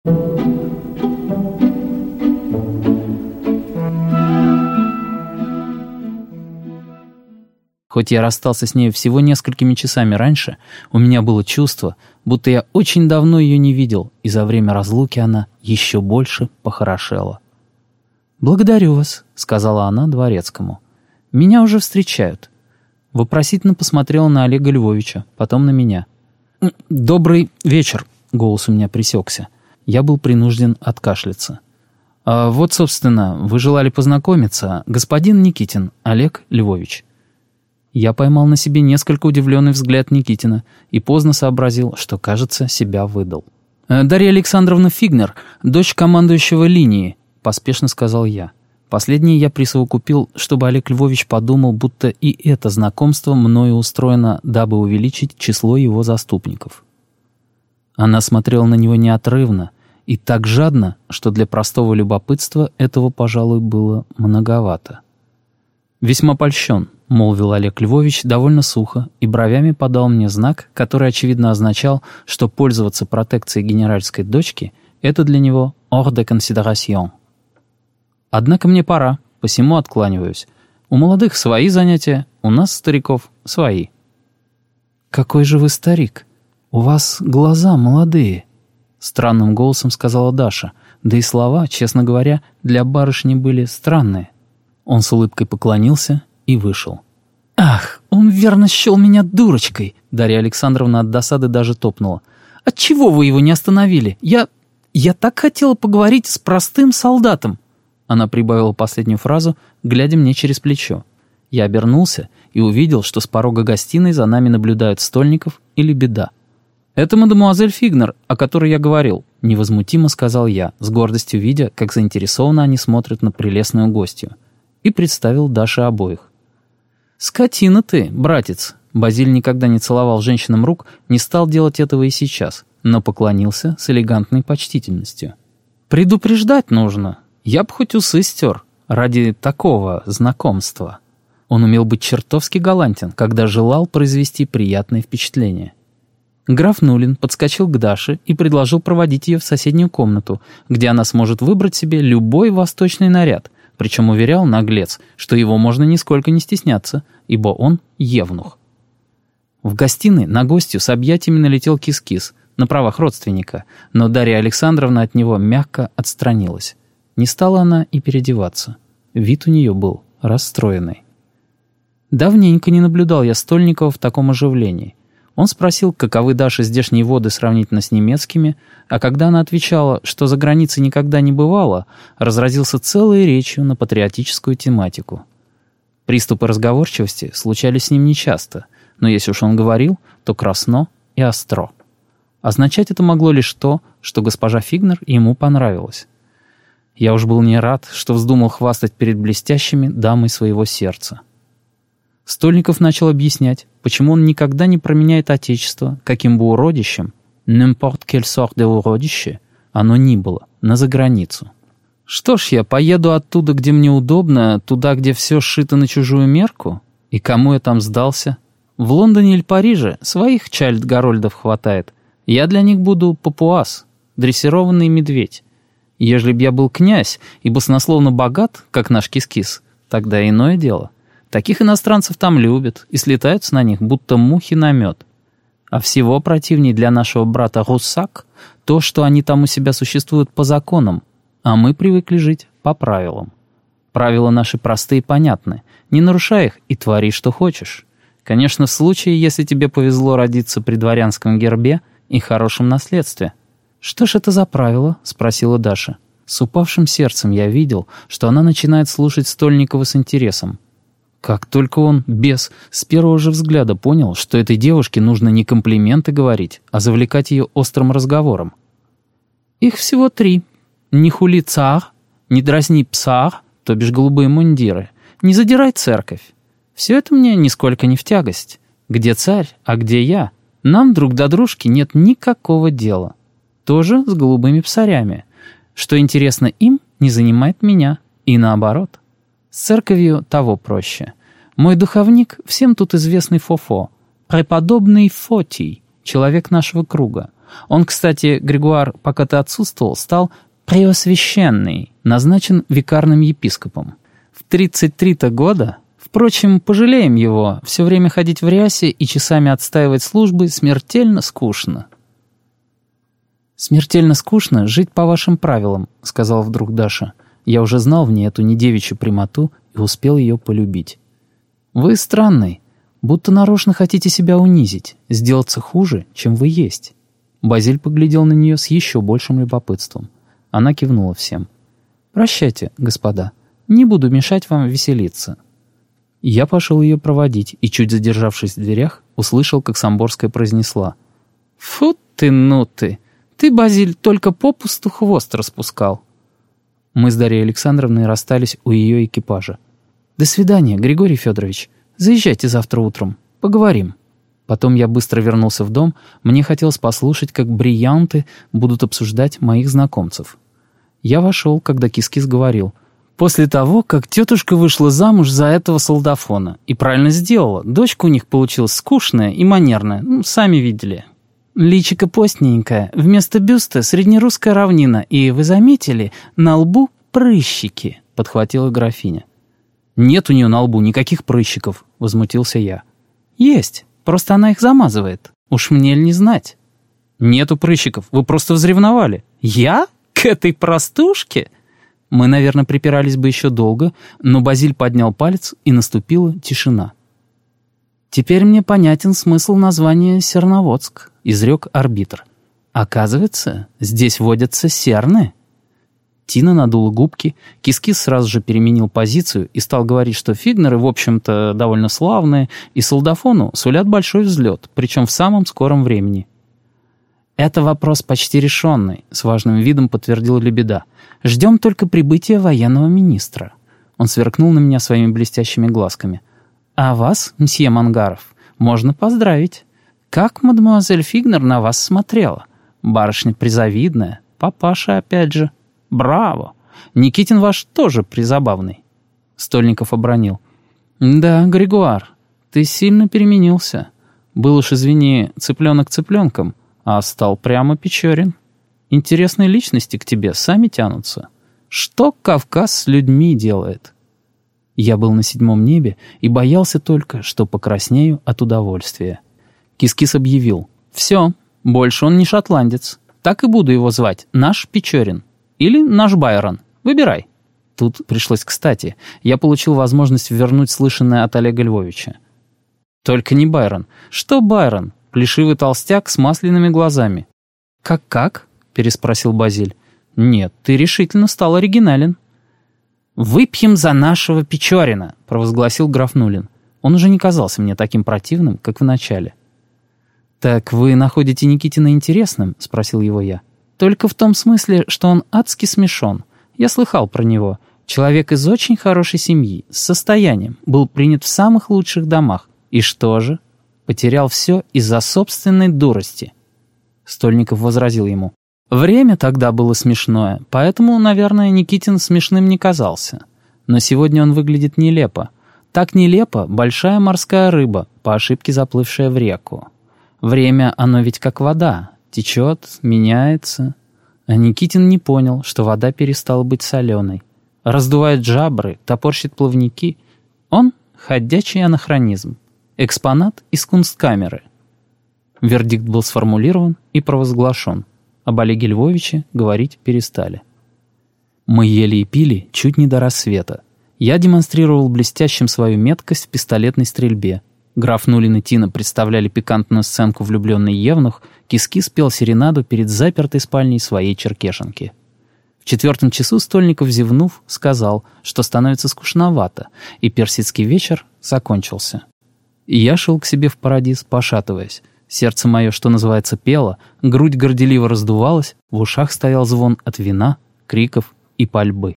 Хоть я расстался с ней всего несколькими часами раньше, у меня было чувство, будто я очень давно ее не видел, и за время разлуки она еще больше похорошела. «Благодарю вас», — сказала она дворецкому. «Меня уже встречают». Вопросительно посмотрела на Олега Львовича, потом на меня. «Добрый вечер», — голос у меня пресекся. Я был принужден откашляться. «Вот, собственно, вы желали познакомиться. Господин Никитин, Олег Львович». Я поймал на себе несколько удивленный взгляд Никитина и поздно сообразил, что, кажется, себя выдал. «Дарья Александровна Фигнер, дочь командующего линии», — поспешно сказал я. Последнее я присовокупил, чтобы Олег Львович подумал, будто и это знакомство мною устроено, дабы увеличить число его заступников. Она смотрела на него неотрывно и так жадно, что для простого любопытства этого, пожалуй, было многовато. «Весьма польщен», — молвил Олег Львович довольно сухо и бровями подал мне знак, который, очевидно, означал, что пользоваться протекцией генеральской дочки — это для него hors de considération. «Однако мне пора, посему откланиваюсь. У молодых свои занятия, у нас, стариков, свои». «Какой же вы старик? У вас глаза молодые», — странным голосом сказала Даша, да и слова, честно говоря, для барышни были странные. Он с улыбкой поклонился и вышел. «Ах, он верно счел меня дурочкой!» Дарья Александровна от досады даже топнула. «Отчего вы его не остановили? Я так хотела поговорить с простым солдатом!» Она прибавила последнюю фразу, глядя мне через плечо. Я обернулся и увидел, что с порога гостиной за нами наблюдают Стольников и Лебеда. «Это мадемуазель Фигнер, о которой я говорил», — невозмутимо сказал я, с гордостью видя, как заинтересованно они смотрят на прелестную гостью, и представил Даше обоих. «Скотина ты, братец!» Базиль никогда не целовал женщинам рук, не стал делать этого и сейчас, но поклонился с элегантной почтительностью. «Предупреждать нужно. Я б хоть усы стер ради такого знакомства». Он умел быть чертовски галантен, когда желал произвести приятное впечатление. Граф Нулин подскочил к Даше и предложил проводить ее в соседнюю комнату, где она сможет выбрать себе любой восточный наряд, причем уверял наглец, что его можно нисколько не стесняться, ибо он евнух. В гостиной на гостью с объятиями налетел кис-кис, на правах родственника, но Дарья Александровна от него мягко отстранилась. Не стала она и переодеваться. Вид у нее был расстроенный. Давненько не наблюдал я Стольникова в таком оживлении. Он спросил, каковы Даши здешние воды сравнительно с немецкими, а когда она отвечала, что за границей никогда не бывало, разразился целой речью на патриотическую тематику. Приступы разговорчивости случались с ним нечасто, но если уж он говорил, то красно и остро. Означать это могло лишь то, что госпожа Фигнер ему понравилась. Я уж был не рад, что вздумал хвастать перед блестящими дамой своего сердца. Стольников начал объяснять, почему он никогда не променяет отечество, каким бы уродищем, n'importe quelle sorte de уродище, оно ни было, на заграницу. Что ж, я поеду оттуда, где мне удобно, туда, где все сшито на чужую мерку? И кому я там сдался? В Лондоне или Париже своих Чайльд-Гарольдов хватает. Я для них буду папуас, дрессированный медведь. Ежели б я был князь и баснословно богат, как наш кис-кис, тогда иное дело. Таких иностранцев там любят и слетаются на них, будто мухи на мед. А всего противней для нашего брата Руссак то, что они там у себя существуют по законам, а мы привыкли жить по правилам. Правила наши простые и понятны. Не нарушай их и твори, что хочешь. Конечно, в случае, если тебе повезло родиться при дворянском гербе и хорошем наследстве. «Что ж это за правило?» — спросила Даша. С упавшим сердцем я видел, что она начинает слушать Стольникова с интересом. Как только он, бес, с первого же взгляда понял, что этой девушке нужно не комплименты говорить, а завлекать ее острым разговором. «Их всего 3. Не хули царь, не дразни псар, то бишь голубые мундиры, не задирай церковь. Все это мне нисколько не в тягость. Где царь, а где я? Нам друг до дружки нет никакого дела. Тоже с голубыми псарями. Что интересно им, не занимает меня. И наоборот. С церковью того проще. Мой духовник, всем тут известный Фофо, преподобный Фотий, человек нашего круга. Он, кстати, Григуар, пока ты отсутствовал, стал преосвященный, назначен викарным епископом. В 33-то года, впрочем, пожалеем его, все время ходить в рясе и часами отстаивать службы смертельно скучно. «Смертельно скучно жить по вашим правилам», — сказала вдруг Даша. Я уже знал в ней эту недевичью прямоту и успел ее полюбить. «Вы странный, будто нарочно хотите себя унизить, сделаться хуже, чем вы есть». Базиль поглядел на нее с еще большим любопытством. Она кивнула всем. «Прощайте, господа, не буду мешать вам веселиться». Я пошел ее проводить и, чуть задержавшись в дверях, услышал, как Самборская произнесла: «Фу ты, ну ты! Ты, Базиль, только попусту хвост распускал». Мы с Дарьей Александровной расстались у ее экипажа. «До свидания, Григорий Федорович. Заезжайте завтра утром. Поговорим». Потом я быстро вернулся в дом. Мне хотелось послушать, как бриллианты будут обсуждать моих знакомцев. Я вошел, когда Кис-Кис говорил: «После того, как тетушка вышла замуж за этого солдафона. И правильно сделала. Дочка у них получилась скучная и манерная. Сами видели. Личико постненькое, вместо бюста среднерусская равнина, и, вы заметили, на лбу прыщики», — подхватила графиня. «Нет у нее на лбу никаких прыщиков», — возмутился я. «Есть, просто она их замазывает. Уж мне ли не знать?» «Нету прыщиков, вы просто взревновали». «Я? К этой простушке?» Мы, наверное, припирались бы еще долго, но Базиль поднял палец, и наступила тишина. «Теперь мне понятен смысл названия Серноводск», — изрек арбитр. «Оказывается, здесь водятся серны». Тина надула губки, Кис-Кис сразу же переменил позицию и стал говорить, что фигнеры, в общем-то, довольно славные, и солдафону сулят большой взлет, причем в самом скором времени. «Это вопрос почти решенный», — с важным видом подтвердил Лебеда. «Ждем только прибытия военного министра». Он сверкнул на меня своими блестящими глазками. «А вас, мсье Мангаров, можно поздравить. Как мадемуазель Фигнер на вас смотрела? Барышня призавидная, папаша опять же. Браво! Никитин ваш тоже призабавный». Стольников обронил: «Да, Григуар, ты сильно переменился. Был уж, извини, цыпленок цыпленком, а стал прямо Печорин. Интересные личности к тебе сами тянутся. Что Кавказ с людьми делает?» Я был на 7-м небе и боялся только, что покраснею от удовольствия. Кис-Кис объявил: «Все, больше он не шотландец. Так и буду его звать, наш Печорин. Или наш Байрон. Выбирай». Тут пришлось кстати. Я получил возможность вернуть слышанное от Олега Львовича. «Только не Байрон. Что Байрон? Плешивый толстяк с масляными глазами». «Как-как?» — переспросил Базиль. «Нет, ты решительно стал оригинален». «Выпьем за нашего Печорина», — провозгласил граф Нулин. Он уже не казался мне таким противным, как в начале. «Так вы находите Никитина интересным?» — спросил его я. «Только в том смысле, что он адски смешон. Я слыхал про него. Человек из очень хорошей семьи, с состоянием, был принят в самых лучших домах. И что же? Потерял все из-за собственной дурости». Стольников возразил ему: «Время тогда было смешное, поэтому, наверное, Никитин смешным не казался. Но сегодня он выглядит нелепо. Так нелепо большая морская рыба, по ошибке заплывшая в реку. Время, оно ведь как вода, течет, меняется». А Никитин не понял, что вода перестала быть соленой. Раздувает жабры, топорщит плавники. Он — ходячий анахронизм, экспонат из кунсткамеры. Вердикт был сформулирован и провозглашен. Об Олеге Львовиче говорить перестали. Мы ели и пили чуть не до рассвета. Я демонстрировал блестящим свою меткость в пистолетной стрельбе. Граф Нулин и Тина представляли пикантную сценку «Влюбленный евнух», Кис-Кис пел серенаду перед запертой спальней своей черкешенки. В 4 часу Стольников, зевнув, сказал, что становится скучновато, и персидский вечер закончился. И я шел к себе в Парадис, пошатываясь. Сердце мое, что называется, пело, грудь горделиво раздувалась, в ушах стоял звон от вина, криков и пальбы.